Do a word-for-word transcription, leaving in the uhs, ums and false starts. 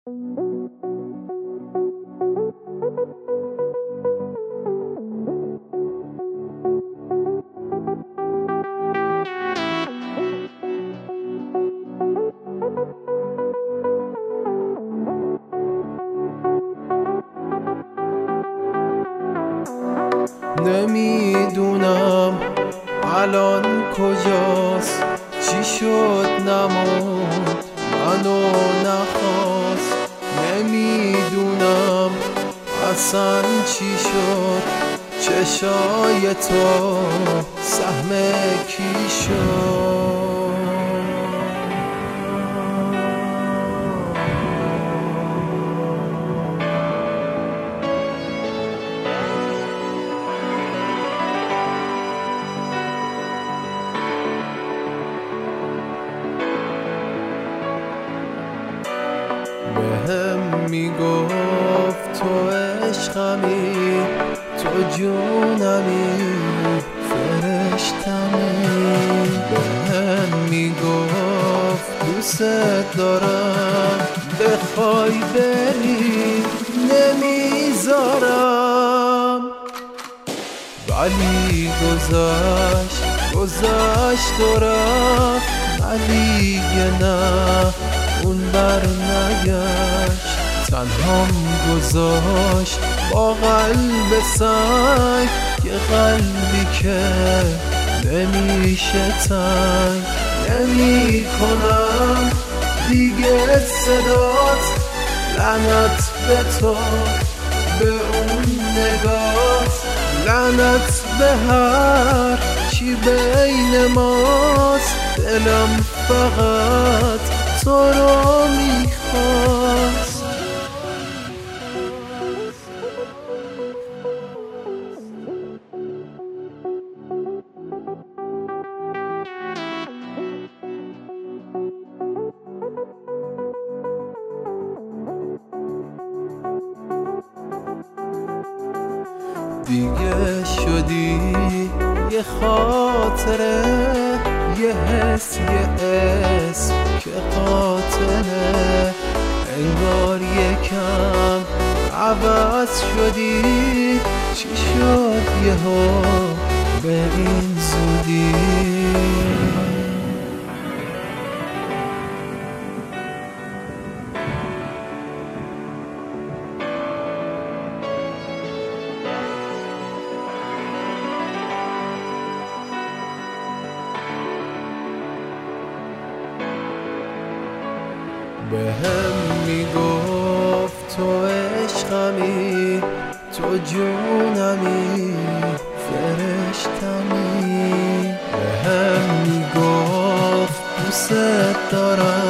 نمیدونم الان کجاست، چی شد نموند منو نخواست. نمیدونم اصلا چی شد، چشای تو سهم کی شد. بهم میگفت تو عشقمی، تو جونمی، فرشتمی. بهم میگفت دوست دارم، بخوای بری نمیذارم. ولی گذشت گذشت و رفت، ولی نه اون بر نگشت. تنهام گذاشت با قلب سنگ، یه قلبی که نمیشه تنگ. نمی کنم دیگه صدات، لعنت به تو، به اون نگات، لعنت به هر چی بین ماست. دلم فقط تو رو میخواست. دیگه شدی یه خاطره، یه حس، یه اسم که قاتله. انگار یکم عوض شدی، چی شد یهو به این زودی؟ بهم میگفت تو عشقمی، تو جونمی، فرشتمی. بهم میگفت دوست دارم،